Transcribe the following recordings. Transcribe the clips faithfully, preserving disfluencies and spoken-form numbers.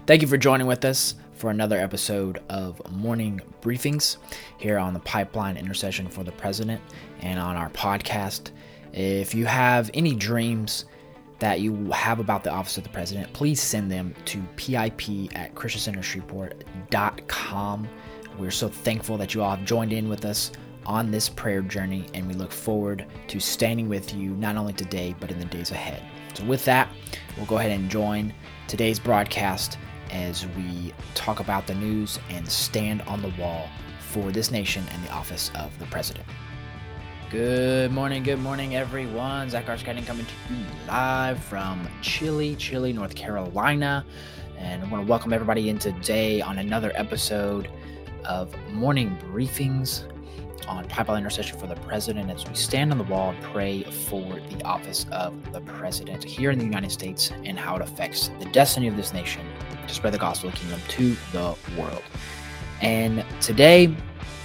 Thank you for joining with us for another episode of Morning Briefings here on the Pipeline Intercession for the President and on our podcast. If you have any dreams that you have about the office of the president, please send them to pip at christian center shreveport dot com. We're so thankful that you all have joined in with us on this prayer journey, and we look forward to standing with you not only today, but in the days ahead. So with that, we'll go ahead and join today's broadcast as we talk about the news and stand on the wall for this nation and the office of the president. Good morning, good morning, everyone. Zach Arskadden coming to you live from chilly, chilly North Carolina. And I want to welcome everybody in today on another episode of Morning Briefings on Pipeline Intercession for the President as we stand on the wall and pray for the office of the president here in the United States and how it affects the destiny of this nation to spread the gospel of the kingdom to the world. And today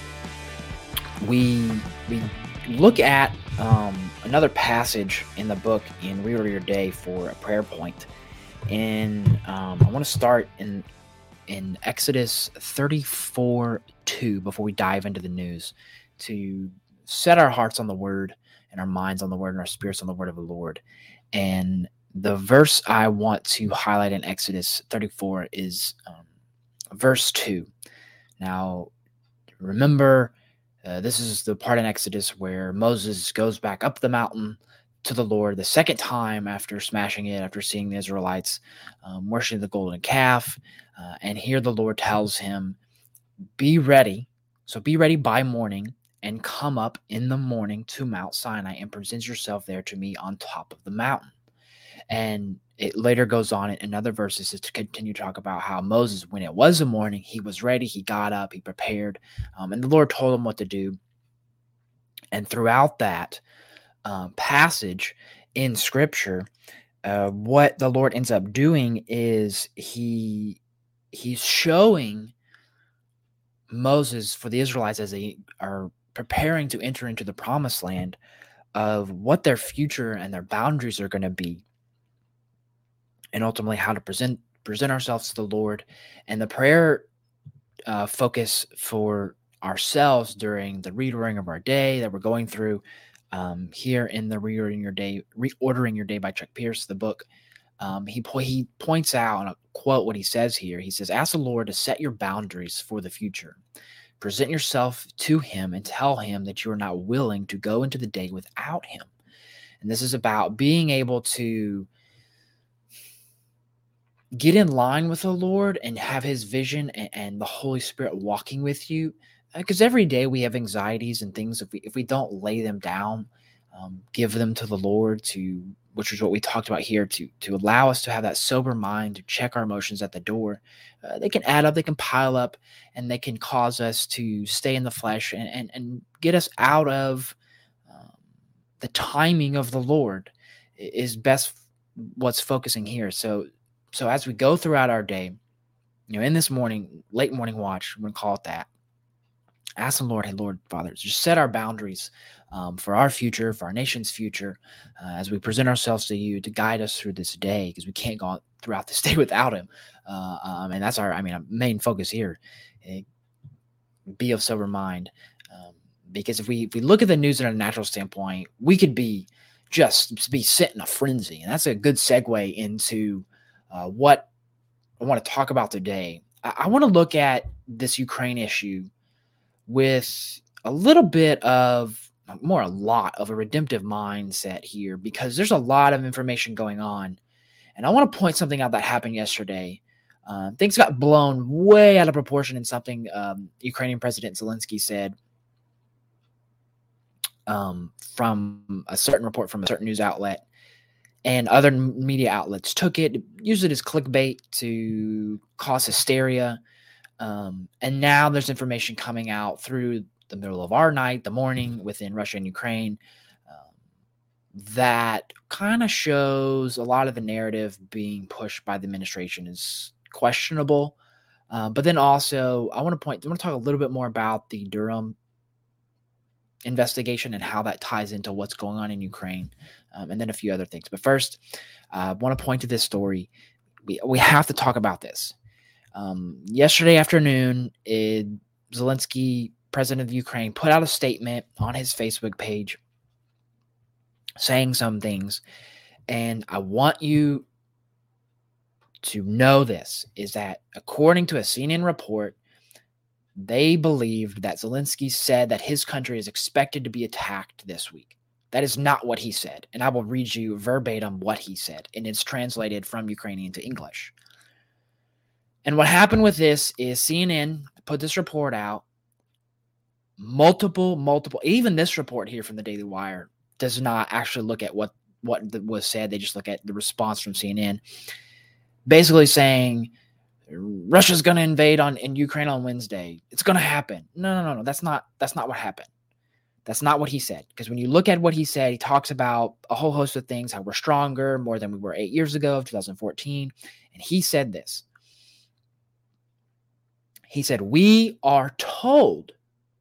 we we look at um, another passage in the book in Reorder Your Day for a prayer point. And um, I want to start in in Exodus thirty-four two before we dive into the news, to set our hearts on the word and our minds on the word and our spirits on the word of the Lord. And the verse I want to highlight in Exodus thirty-four is um, verse two. Now, remember, uh, this is the part in Exodus where Moses goes back up the mountain to the Lord the second time after smashing it, after seeing the Israelites um, worshiping the golden calf. Uh, and here the Lord tells him, be ready. So be ready by morning and come up in the morning to Mount Sinai and present yourself there to me on top of the mountain. And it later goes on in other verses to continue to talk about how Moses, when it was the morning, he was ready, he got up, he prepared, um, and the Lord told him what to do. And throughout that um, passage in Scripture, uh, what the Lord ends up doing is he he's showing Moses for the Israelites as they are preparing to enter into the promised land of what their future and their boundaries are going to be, and ultimately how to present present ourselves to the Lord. And the prayer uh, focus for ourselves during the reordering of our day that we're going through um, here in the Reordering Your Day, Reordering Your Day by Chuck Pierce, the book. Um, he po- he points out, and I'll quote what he says here. He says, ask the Lord to set your boundaries for the future. Present yourself to him and tell him that you are not willing to go into the day without him. And this is about being able to get in line with the Lord and have his vision and, and the Holy Spirit walking with you. Because every day we have anxieties and things. If we if we don't lay them down, um, give them to the Lord, to which is what we talked about here, to to allow us to have that sober mind, to check our emotions at the door. Uh, they can add up, they can pile up, and they can cause us to stay in the flesh and and, and get us out of um, the timing of the Lord is best what's focusing here. So so as we go throughout our day, you know, in this morning, late morning watch, we're going to call it that, ask the Lord, hey, Lord, Father, just set our boundaries um, for our future, for our nation's future, uh, as we present ourselves to you to guide us through this day, because we can't go throughout this day without him. Uh, um, and that's our, I mean, our main focus here. Uh, be of sober mind. Um, because if we if we look at the news in a natural standpoint, we could be just be sit in a frenzy. And that's a good segue into uh, what I want to talk about today. I, I want to look at this Ukraine issue with a little bit of, more a lot of a redemptive mindset here, because there's a lot of information going on. And I want to point something out that happened yesterday. Uh, things got blown way out of proportion in something um, Ukrainian President Zelensky said um, from a certain report from a certain news outlet. And other media outlets took it, used it as clickbait to cause hysteria. Um, and now there's information coming out through the middle of our night, the morning within Russia and Ukraine, um, that kind of shows a lot of the narrative being pushed by the administration is questionable. Uh, but then also, I want to point, I want to talk a little bit more about the Durham investigation and how that ties into what's going on in Ukraine, um, and then a few other things. But first, uh, I want to point to this story. We we have to talk about this. Um, yesterday afternoon, it, Zelensky, president of Ukraine, put out a statement on his Facebook page saying some things. And I want you to know this, is that according to a C N N report, they believed that Zelensky said that his country is expected to be attacked this week. That is not what he said. And I will read you verbatim what he said. And it's translated from Ukrainian to English. And what happened with this is C N N put this report out. Multiple, multiple, even this report here from the Daily Wire does not actually look at what, what was said. They just look at the response from C N N. Basically saying Russia's going to invade on in Ukraine on Wednesday. It's going to happen. No, no, no, no. That's not, that's not what happened. That's not what he said. Because when you look at what he said, he talks about a whole host of things, how we're stronger, more than we were eight years ago, two thousand fourteen. And he said this. He said, we are told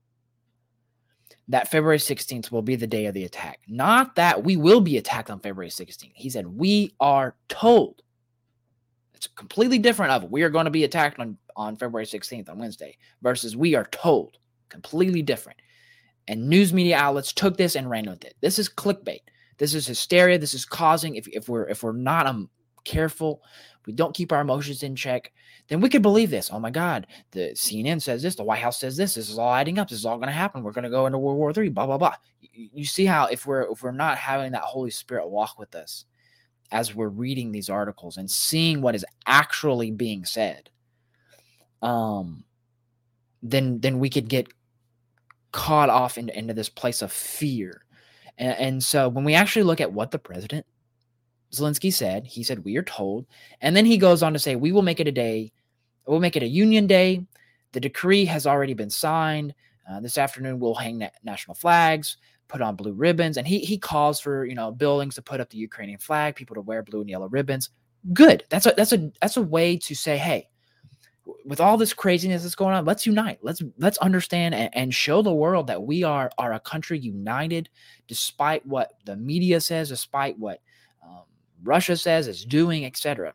that February sixteenth will be the day of the attack. Not that we will be attacked on February sixteenth. He said, we are told. It's completely different of we are going to be attacked on, on February sixteenth on Wednesday versus we are told. Completely different. And news media outlets took this and ran with it. This is clickbait. This is hysteria. This is causing, if, if we're if we're not um, careful, we don't keep our emotions in check, then we could believe this. Oh my God, the C N N says this, the White House says this, this is all adding up, this is all going to happen. We're going to go into World War Three, blah, blah, blah. You, you see how if we're if we're not having that Holy Spirit walk with us as we're reading these articles and seeing what is actually being said, um, then then we could get caught off into, into this place of fear. And, and so when we actually look at what the president Zelensky said, he said, we are told. And then he goes on to say, we will make it a day. We'll make it a union day. The decree has already been signed. Uh, this afternoon, we'll hang na- national flags, put on blue ribbons. And he he calls for, you know, buildings to put up the Ukrainian flag, people to wear blue and yellow ribbons. Good. That's a, that's a, that's a way to say, hey, with all this craziness that's going on, let's unite. Let's let's understand and, and show the world that we are, are a country united, despite what the media says, despite what um, Russia says is doing, et cetera.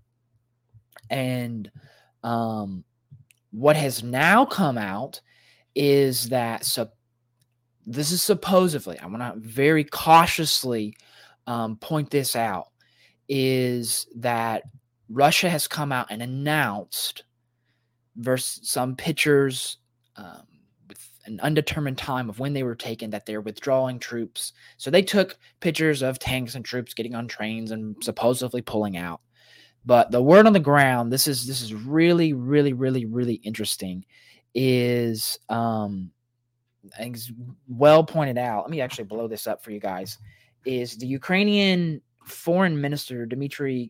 And um, what has now come out is that so this is supposedly, I want to very cautiously um, point this out, is that Russia has come out and announced versus some pictures um, with an undetermined time of when they were taken, that they're withdrawing troops. So they took pictures of tanks and troops getting on trains and supposedly pulling out. But the word on the ground, this is this is really, really, really, really interesting, is um, it's well pointed out. Let me actually blow this up for you guys. Is the Ukrainian Foreign Minister Dmitry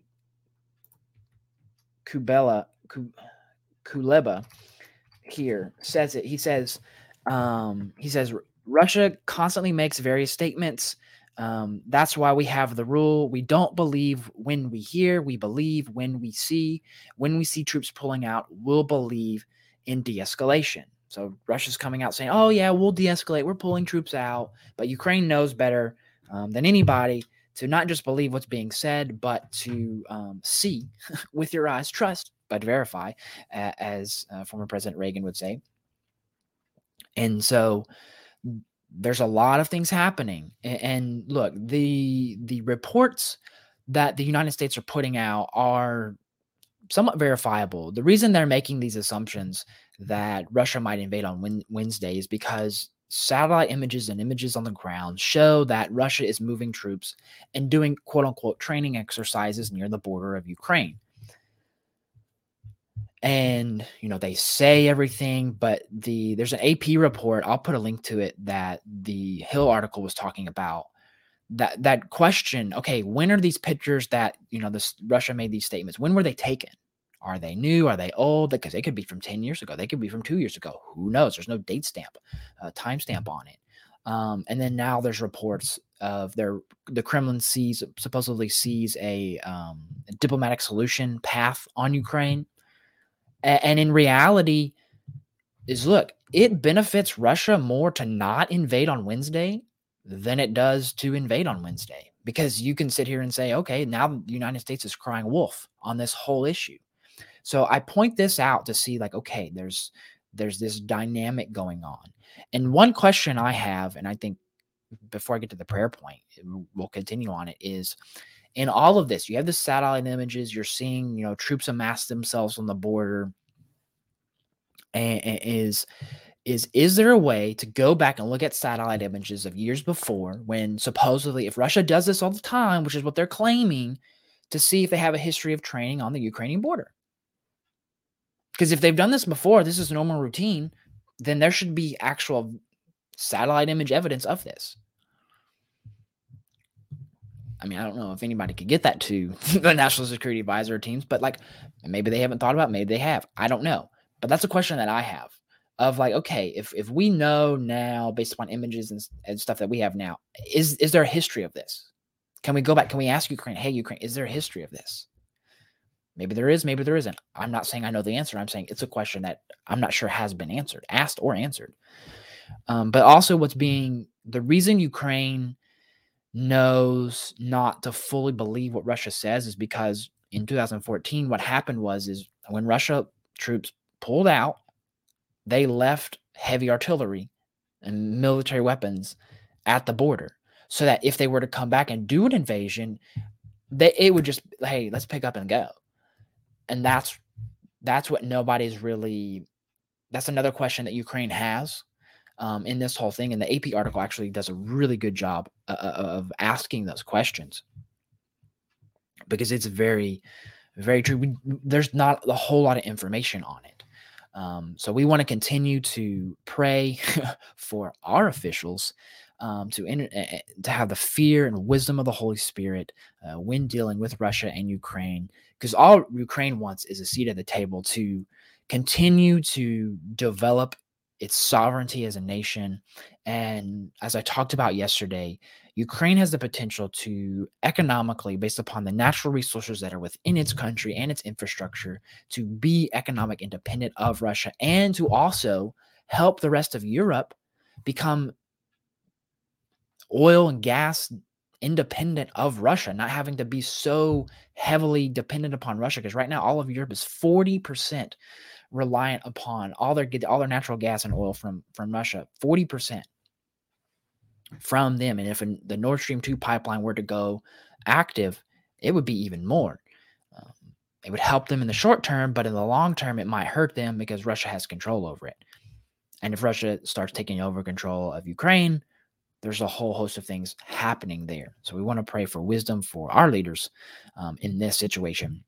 Kubela, Kuleba here says it. He says, um, he says, Russia constantly makes various statements. Um, that's why we have the rule. We don't believe when we hear, we believe when we see. When we see troops pulling out, we'll believe in de-escalation. So Russia's coming out saying, oh yeah, we'll de-escalate. We're pulling troops out. But Ukraine knows better um, than anybody to not just believe what's being said, but to um, see with your eyes, trust, but verify, uh, as uh, former President Reagan would say. And so there's a lot of things happening. And, and look, the the reports that the United States are putting out are somewhat verifiable. The reason they're making these assumptions that Russia might invade on Wednesday is because satellite images and images on the ground show that Russia is moving troops and doing quote-unquote training exercises near the border of Ukraine. And, you know, they say everything, but the there's an A P report, I'll put a link to it, that the Hill article was talking about. That that question, okay, when are these pictures that, you know, this Russia made these statements, when were they taken? Are they new? Are they old? Because they could be from ten years ago. They could be from two years ago. Who knows? There's no date stamp, uh, time stamp on it. Um, and then now there's reports of their the Kremlin sees supposedly sees a, um, a diplomatic solution path on Ukraine. A- and in reality, is look, it benefits Russia more to not invade on Wednesday than it does to invade on Wednesday. Because you can sit here and say, okay, now the United States is crying wolf on this whole issue. So I point this out to see like, okay, there's there's this dynamic going on. And one question I have, and I think before I get to the prayer point, we'll continue on it, is in all of this, you have the satellite images, you're seeing, you know, troops amass themselves on the border. And, and is is is there a way to go back and look at satellite images of years before when supposedly, if Russia does this all the time, which is what they're claiming, to see if they have a history of training on the Ukrainian border? Because if they've done this before, this is normal routine, then there should be actual satellite image evidence of this. I mean, I don't know if anybody could get that to the National Security Advisor teams, but like maybe they haven't thought about it, maybe they have. I don't know. But that's a question that I have of like, okay, if if we know now based upon images and, and stuff that we have now, is is there a history of this? Can we go back? Can we ask Ukraine, hey, Ukraine, is there a history of this? Maybe there is, maybe there isn't. I'm not saying I know the answer. I'm saying it's a question that I'm not sure has been answered, asked or answered. Um, but also what's being, the reason Ukraine knows not to fully believe what Russia says is because in two thousand fourteen, what happened was is when Russia troops pulled out, they left heavy artillery and military weapons at the border so that if they were to come back and do an invasion, they, it would just, hey, let's pick up and go. And that's that's what nobody's really, that's another question that Ukraine has um, in this whole thing. And the A P article actually does a really good job uh, of asking those questions because it's very, very true. We, there's not a whole lot of information on it. Um, so we want to continue to pray for our officials um, to enter, uh, to have the fear and wisdom of the Holy Spirit uh, when dealing with Russia and Ukraine, because all Ukraine wants is a seat at the table to continue to develop its sovereignty as a nation. And as I talked about yesterday, Ukraine has the potential to economically, based upon the natural resources that are within its country and its infrastructure, to be economic independent of Russia and to also help the rest of Europe become oil and gas independent of Russia, not having to be so heavily dependent upon Russia. Because right now, all of Europe is forty percent reliant upon all their all their natural gas and oil from, from Russia, forty percent from them. And if the Nord Stream two pipeline were to go active, it would be even more. Um, it would help them in the short term, but in the long term, it might hurt them because Russia has control over it. And if Russia starts taking over control of Ukraine, there's a whole host of things happening there. So we want to pray for wisdom for our leaders um, in this situation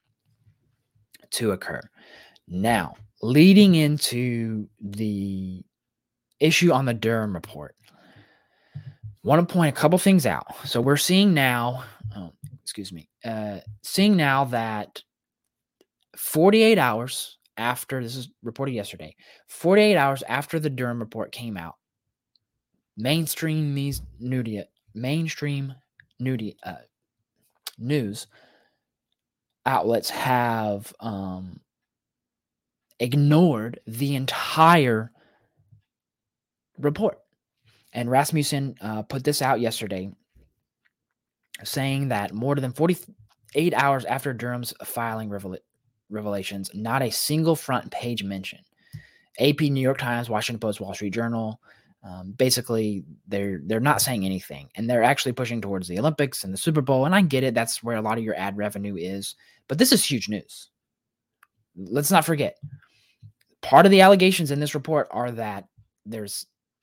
to occur. Now, leading into the issue on the Durham report, want to point a couple things out. So we're seeing now, oh, excuse me, uh, seeing now that forty-eight hours after, this is reported yesterday, forty-eight hours after the Durham report came out, mainstream media, mainstream media, uh, news outlets have um, ignored the entire report. And Rasmussen uh, put this out yesterday, saying that more than forty-eight hours after Durham's filing revel- revelations, not a single front page mention. A P, New York Times, Washington Post, Wall Street Journal, um, basically they're they're not saying anything, and they're actually pushing towards the Olympics and the Super Bowl. And I get it; that's where a lot of your ad revenue is. But this is huge news. Let's not forget. Part of the allegations in this report are that there's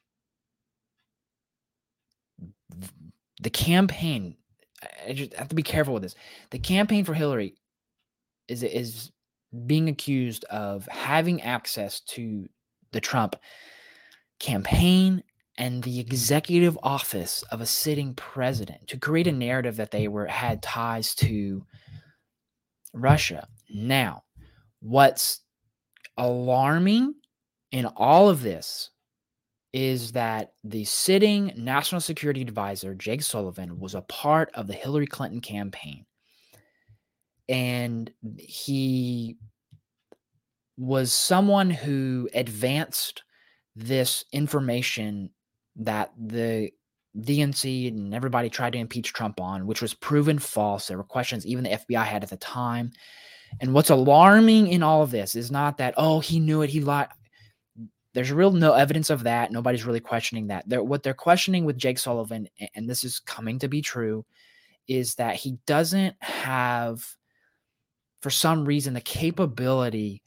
the campaign. I just have to be careful with this. The campaign for Hillary is is being accused of having access to the Trump campaign and the executive office of a sitting president to create a narrative that they were had ties to Russia. Now, what's alarming in all of this is that the sitting National Security Advisor, Jake Sullivan, was a part of the Hillary Clinton campaign. And he was someone who advanced this information that the D N C and everybody tried to impeach Trump on, which was proven false. There were questions even the F B I had at the time. And what's alarming in all of this is not that, oh, he knew it, he lied. There's real no evidence of that. Nobody's really questioning that. They're, what they're questioning with Jake Sullivan, and this is coming to be true, is that he doesn't have, for some reason, the capability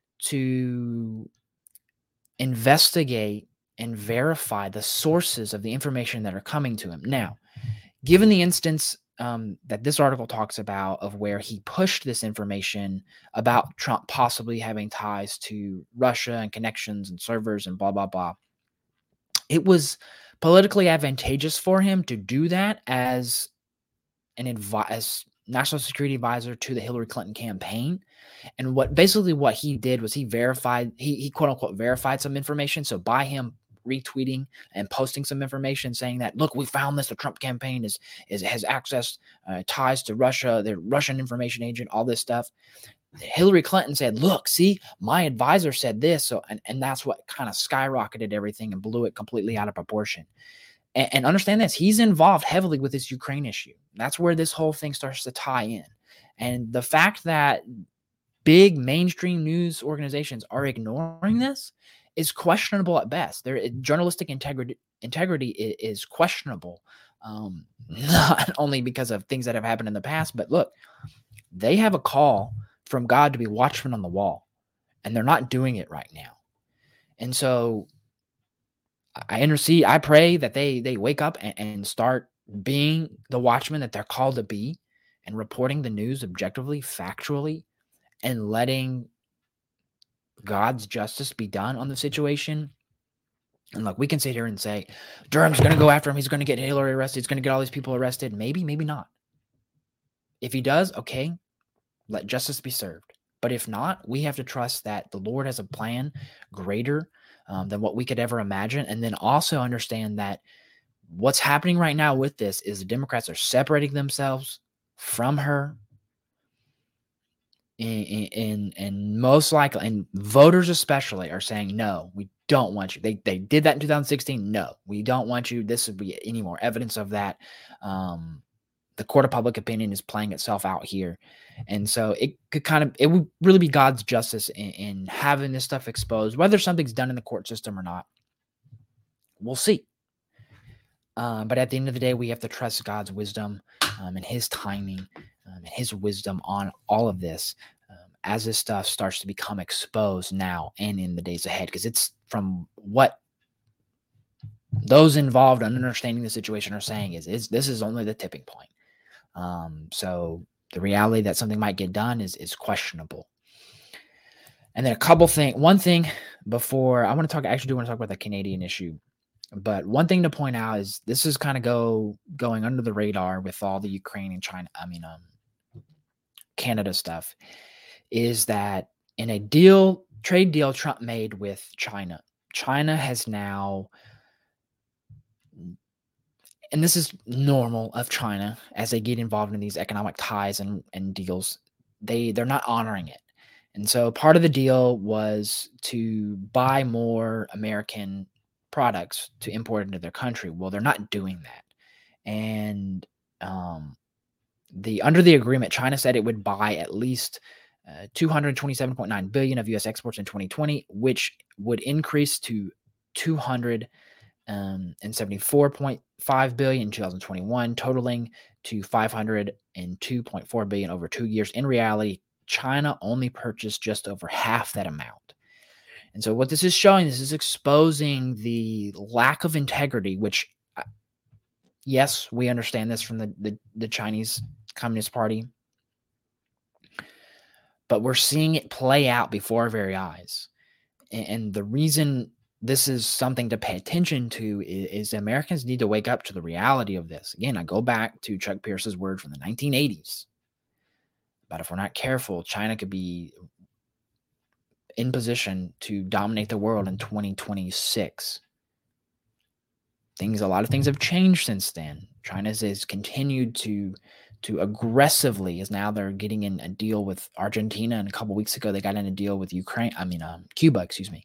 to investigate and verify the sources of the information that are coming to him. Now, given the instance um, that this article talks about of where he pushed this information about Trump possibly having ties to Russia and connections and servers and blah, blah, blah, it was politically advantageous for him to do that as an advi- as national security advisor to the Hillary Clinton campaign. And what basically what he did was he verified, he, he quote unquote verified some information. So by him retweeting and posting some information saying that, look, we found this, the Trump campaign is, is has access, uh, ties to Russia, the Russian information agent, all this stuff. Hillary Clinton said, look, see, my advisor said this. So, and, and that's what kind of skyrocketed everything and blew it completely out of proportion. And, and understand this, he's involved heavily with this Ukraine issue. That's where this whole thing starts to tie in. And the fact that big mainstream news organizations are ignoring this is questionable at best. Their journalistic integrity integrity is, is questionable, um, not only because of things that have happened in the past, but look, they have a call from God to be watchmen on the wall, and they're not doing it right now. And so I intercede, I pray that they they wake up and, and start being the watchmen that they're called to be and reporting the news objectively, factually, and letting God's justice be done on the situation. And look, we can sit here and say, Durham's going to go after him. He's going to get Hillary arrested. He's going to get all these people arrested. Maybe, maybe not. If he does, okay, let justice be served. But if not, we have to trust that the Lord has a plan greater um, than what we could ever imagine. And then also understand that what's happening right now with this is the Democrats are separating themselves from her. And, and, and most likely, and voters especially, are saying, no, we don't want you. They they did that in two thousand sixteen. No, we don't want you. This would be any more evidence of that. Um, the court of public opinion is playing itself out here. And so it could kind of, it would really be God's justice in, in having this stuff exposed, whether something's done in the court system or not. We'll see. Um, but at the end of the day, we have to trust God's wisdom um, and his timing um, and his wisdom on all of this um, as this stuff starts to become exposed now and in the days ahead. Because it's from what those involved in understanding the situation are saying is, is this is only the tipping point. Um, so the reality that something might get done is, is questionable. And then a couple things, one thing before I want to talk, I actually do want to talk about the Canadian issue. But one thing to point out is this is kind of go going under the radar with all the Ukraine and China, I mean, um, Canada stuff, is that in a deal, trade deal Trump made with China, China has now, and this is normal of China as they get involved in these economic ties and, and deals, they, they're not honoring it. And so part of the deal was to buy more American products to import into their country. Well, they're not doing that. And um, the under the agreement, China said it would buy at least uh, two hundred twenty-seven point nine billion of U S exports in twenty twenty, which would increase to two hundred seventy-four point five billion in two thousand twenty-one, totaling to five hundred two point four billion over two years. In reality, China only purchased just over half that amount. And so what this is showing, this is exposing the lack of integrity, which, yes, we understand this from the, the, the Chinese Communist Party, but we're seeing it play out before our very eyes. And, and the reason this is something to pay attention to is, is Americans need to wake up to the reality of this. Again, I go back to Chuck Pierce's word from the nineteen eighties. But if we're not careful, China could be in position to dominate the world in twenty twenty-six. Things, a lot of things have changed since then. China has continued to, to aggressively, as now they're getting in a deal with Argentina, and a couple weeks ago they got in a deal with Ukraine, I mean, um, Cuba, excuse me,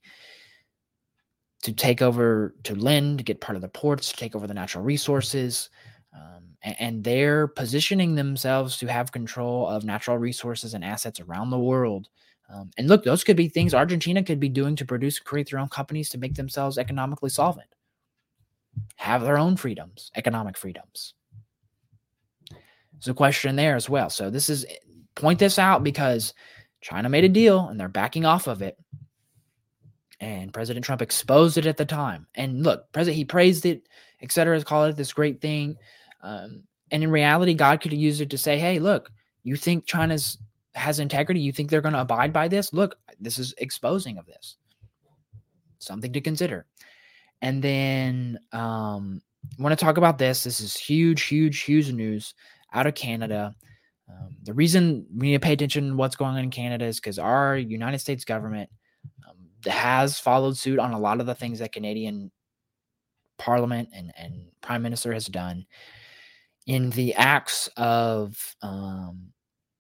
to take over, to lend, to get part of the ports, to take over the natural resources. Um, and, and they're positioning themselves to have control of natural resources and assets around the world. Um, and look, those could be things Argentina could be doing to produce, create their own companies to make themselves economically solvent, have their own freedoms, economic freedoms. There's a question there as well. So this is, point this out because China made a deal and they're backing off of it. And President Trump exposed it at the time. And look, President, he praised it, et cetera, called it this great thing. Um, and in reality, God could have used it to say, hey, look, you think China's has integrity? You think they're going to abide by this? Look, this is exposing of this. Something to consider. And then um, I want to talk about this. This is huge, huge, huge news out of Canada. Um, the reason we need to pay attention to what's going on in Canada is because our United States government um, has followed suit on a lot of the things that Canadian Parliament and, and Prime Minister has done in the acts of um,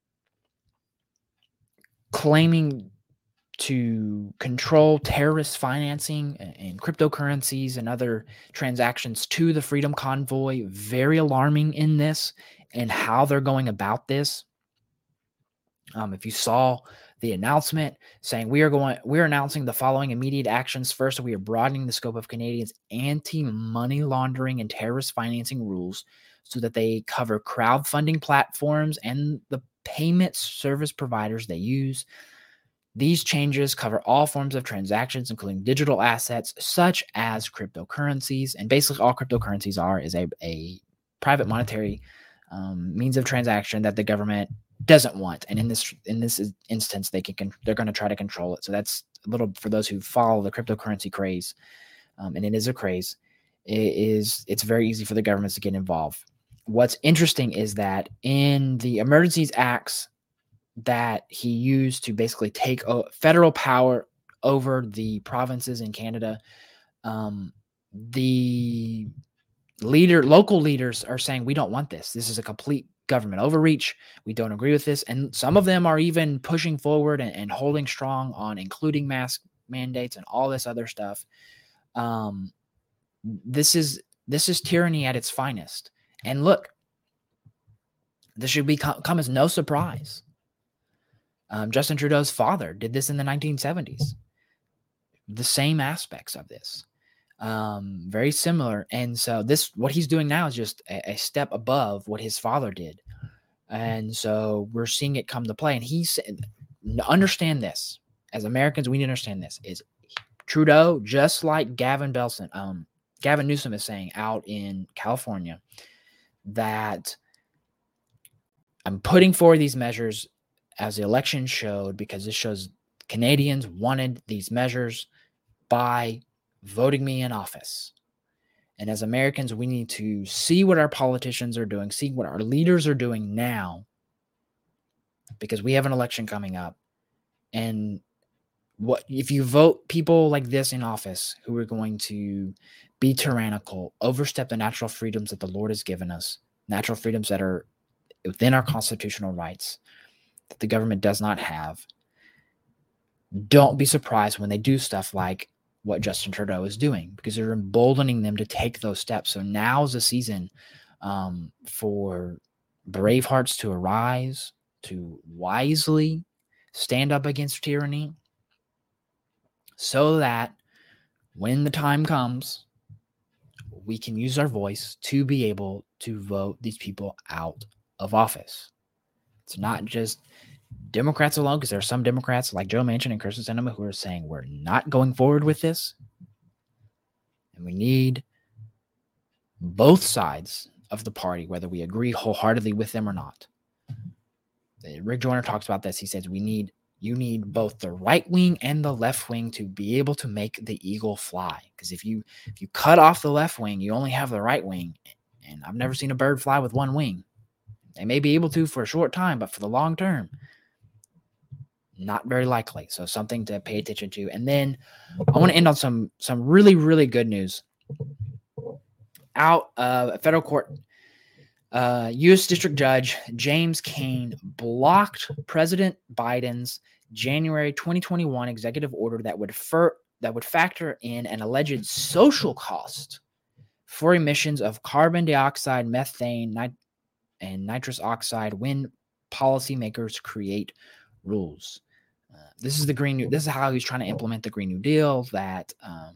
claiming to control terrorist financing and, and cryptocurrencies and other transactions to the Freedom Convoy. Very alarming in this and how they're going about this. Um, if you saw the announcement saying we are going, we're announcing the following immediate actions. First, we are broadening the scope of Canadians' anti-money laundering and terrorist financing rules so that they cover crowdfunding platforms and the payment service providers they use. These changes cover all forms of transactions, including digital assets such as cryptocurrencies. And basically all cryptocurrencies are is a, a private monetary um, means of transaction that the government doesn't want. And in this in this instance, they can they're going to try to control it. So that's a little for those who follow the cryptocurrency craze, um, and it is a craze. It is it's very easy for the governments to get involved. What's interesting is that in the Emergencies Acts that he used to basically take federal power over the provinces in Canada, um, the leader, local leaders are saying, we don't want this. This is a complete government overreach. We don't agree with this. And some of them are even pushing forward and, and holding strong on including mask mandates and all this other stuff. Um, this is, this is tyranny at its finest. And look, this should be come as no surprise. Um, Justin Trudeau's father did this in the nineteen seventies. The same aspects of this. Um, very similar. And so this, what he's doing now is just a, a step above what his father did. And so we're seeing it come to play. And he said, understand this as Americans, we need to understand this is Trudeau, just like Gavin Belson, um, Gavin Newsom is saying out in California that I'm putting forward these measures as the election showed, because this shows Canadians wanted these measures by voting me in office. And as Americans, we need to see what our politicians are doing, see what our leaders are doing now, because we have an election coming up. And what if you vote people like this in office who are going to be tyrannical, overstep the natural freedoms that the Lord has given us, natural freedoms that are within our constitutional rights, that the government does not have, don't be surprised when they do stuff like what Justin Trudeau is doing, because they're emboldening them to take those steps. So now's the season um, for brave hearts to arise, to wisely stand up against tyranny, so that when the time comes, we can use our voice to be able to vote these people out of office. It's not just Democrats alone, because there are some Democrats like Joe Manchin and Kyrsten Sinema who are saying we're not going forward with this. And we need both sides of the party, whether we agree wholeheartedly with them or not. Rick Joyner talks about this. He says we need you need both the right wing and the left wing to be able to make the eagle fly. Because if you if you cut off the left wing, you only have the right wing. And I've never seen a bird fly with one wing. They may be able to for a short time, but for the long term, not very likely. So something to pay attention to. And then I want to end on some some really, really good news. Out of a federal court, uh, U S District Judge James Kane blocked President Biden's January twenty twenty-one executive order that would fur, that would factor in an alleged social cost for emissions of carbon dioxide, methane, nit- and nitrous oxide when policymakers create rules. Uh, this is the Green New. This is how he's trying to implement the Green New Deal that um,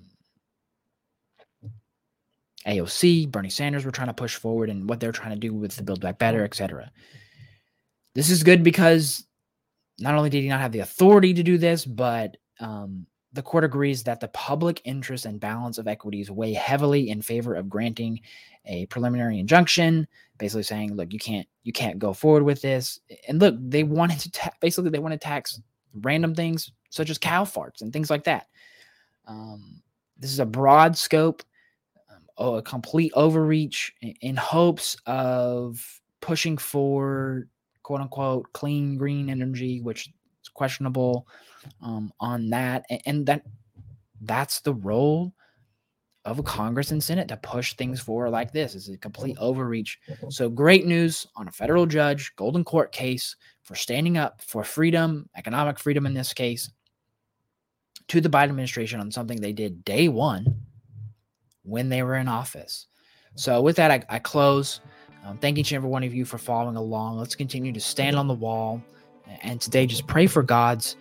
A O C, Bernie Sanders were trying to push forward, and what they're trying to do with the Build Back Better, et cetera. This is good because not only did he not have the authority to do this, but um, the court agrees that the public interest and balance of equities weigh heavily in favor of granting a preliminary injunction, basically saying, look, you can't you can't go forward with this. And look, they wanted to ta- basically they want to tax random things such as cow farts and things like that. Um, this is a broad scope, um, oh, a complete overreach in, in hopes of pushing for quote unquote clean green energy, which is questionable um, on that. And, and that that's the role of a Congress and Senate, to push things forward like this. It's a complete overreach. So great news on a federal judge, Golden Court case for standing up for freedom, economic freedom in this case, to the Biden administration on something they did day one when they were in office. So with that, I, I close. Um, thank each and every one of you for following along. Let's continue to stand on the wall. And today, just pray for God's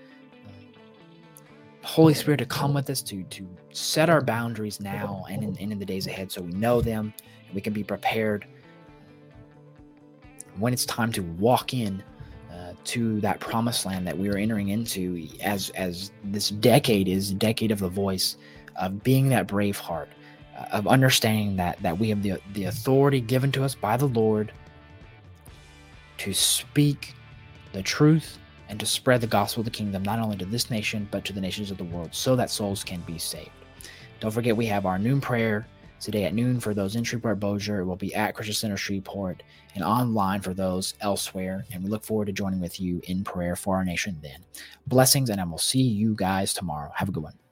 Holy Spirit to come with us, to to set our boundaries now and in, and in the days ahead, so we know them and we can be prepared when it's time to walk in uh, to that promised land that we are entering into, as as this decade is a decade of the voice, of being that brave heart, uh, of understanding that that we have the, the authority given to us by the Lord to speak the truth and to spread the gospel of the kingdom, not only to this nation, but to the nations of the world, so that souls can be saved. Don't forget, we have our noon prayer today at noon for those in Shreveport, Bossier. It will be at Christian Center Shreveport, and online for those elsewhere. And we look forward to joining with you in prayer for our nation then. Blessings, and I will see you guys tomorrow. Have a good one.